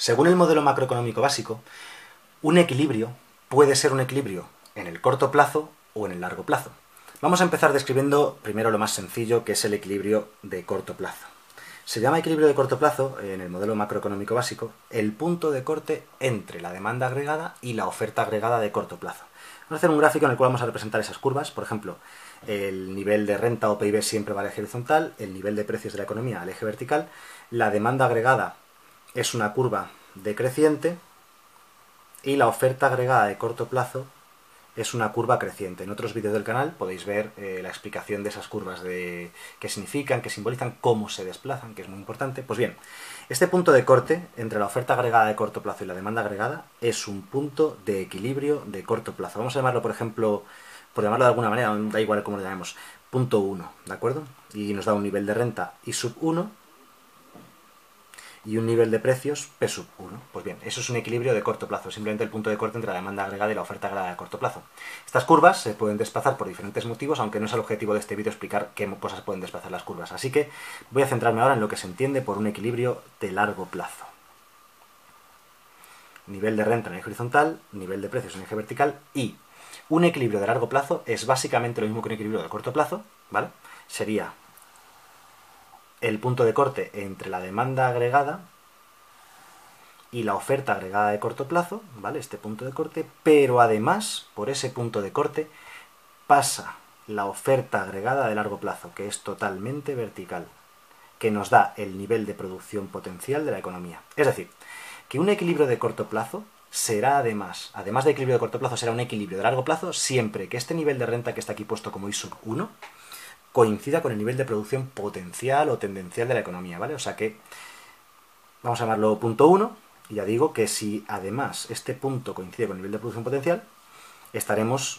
Según el modelo macroeconómico básico, un equilibrio puede ser un equilibrio en el corto plazo o en el largo plazo. Vamos a empezar describiendo primero lo más sencillo, que es el equilibrio de corto plazo. Se llama equilibrio de corto plazo, en el modelo macroeconómico básico, el punto de corte entre la demanda agregada y la oferta agregada de corto plazo. Vamos a hacer un gráfico en el cual vamos a representar esas curvas. Por ejemplo, el nivel de renta o PIB siempre va al eje horizontal, el nivel de precios de la economía al eje vertical, la demanda agregada es una curva decreciente y la oferta agregada de corto plazo es una curva creciente. En otros vídeos del canal podéis ver la explicación de esas curvas, de qué significan, qué simbolizan, cómo se desplazan, que es muy importante. Pues bien, este punto de corte entre la oferta agregada de corto plazo y la demanda agregada es un punto de equilibrio de corto plazo. Vamos a llamarlo, por ejemplo, por llamarlo de alguna manera, da igual cómo lo llamemos, punto 1, ¿de acuerdo? Y nos da un nivel de renta I sub 1 y un nivel de precios P sub 1. Pues bien, eso es un equilibrio de corto plazo, simplemente el punto de corte entre la demanda agregada y la oferta agregada de corto plazo. Estas curvas se pueden desplazar por diferentes motivos, aunque no es el objetivo de este vídeo explicar qué cosas pueden desplazar las curvas. Así que voy a centrarme ahora en lo que se entiende por un equilibrio de largo plazo. Nivel de renta en eje horizontal, nivel de precios en eje vertical, y un equilibrio de largo plazo es básicamente lo mismo que un equilibrio de corto plazo, ¿vale? Sería el punto de corte entre la demanda agregada y la oferta agregada de corto plazo, ¿vale? Este punto de corte, pero además, por ese punto de corte, pasa la oferta agregada de largo plazo, que es totalmente vertical, que nos da el nivel de producción potencial de la economía. Es decir, que un equilibrio de corto plazo será además de equilibrio de corto plazo, será un equilibrio de largo plazo siempre que este nivel de renta que está aquí puesto como I sub 1 coincida con el nivel de producción potencial o tendencial de la economía, ¿vale? O sea que vamos a llamarlo punto 1, y ya digo que si además este punto coincide con el nivel de producción potencial, estaremos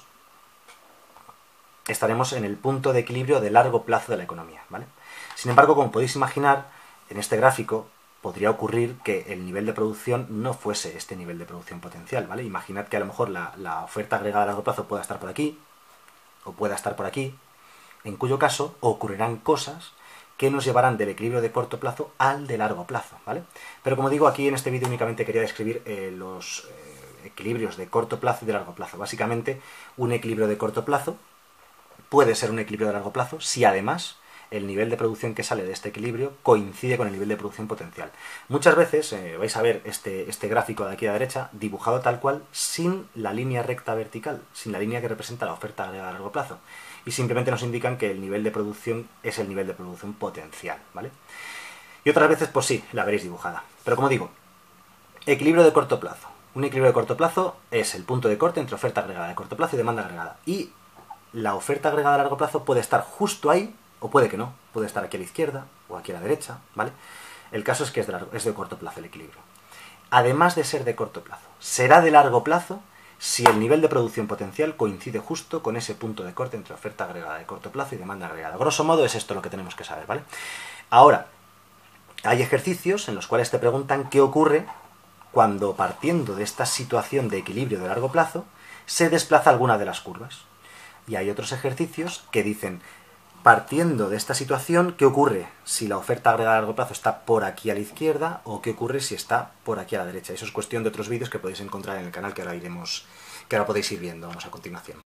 en el punto de equilibrio de largo plazo de la economía, ¿vale? Sin embargo, como podéis imaginar, en este gráfico podría ocurrir que el nivel de producción no fuese este nivel de producción potencial, ¿vale? Imaginad que a lo mejor la oferta agregada a largo plazo pueda estar por aquí, o pueda estar por aquí, en cuyo caso ocurrirán cosas que nos llevarán del equilibrio de corto plazo al de largo plazo, ¿vale? Pero como digo, aquí en este vídeo únicamente quería describir los equilibrios de corto plazo y de largo plazo. Básicamente, un equilibrio de corto plazo puede ser un equilibrio de largo plazo si además el nivel de producción que sale de este equilibrio coincide con el nivel de producción potencial. Muchas veces vais a ver este gráfico de aquí a la derecha dibujado tal cual, sin la línea recta vertical, sin la línea que representa la oferta agregada a largo plazo, y simplemente nos indican que el nivel de producción es el nivel de producción potencial, ¿vale? Y otras veces, pues sí, la veréis dibujada. Pero como digo, equilibrio de corto plazo. Un equilibrio de corto plazo es el punto de corte entre oferta agregada de corto plazo y demanda agregada. Y la oferta agregada a largo plazo puede estar justo ahí, o puede que no, puede estar aquí a la izquierda o aquí a la derecha, ¿vale? El caso es que es de corto plazo el equilibrio. Además de ser de corto plazo, será de largo plazo si el nivel de producción potencial coincide justo con ese punto de corte entre oferta agregada de corto plazo y demanda agregada. Grosso modo es esto lo que tenemos que saber, ¿vale? Ahora, hay ejercicios en los cuales te preguntan qué ocurre cuando, partiendo de esta situación de equilibrio de largo plazo, se desplaza alguna de las curvas. Y hay otros ejercicios que dicen, partiendo de esta situación, ¿qué ocurre si la oferta agregada a largo plazo está por aquí a la izquierda o qué ocurre si está por aquí a la derecha? Eso es cuestión de otros vídeos que podéis encontrar en el canal que ahora podéis ir viendo a continuación.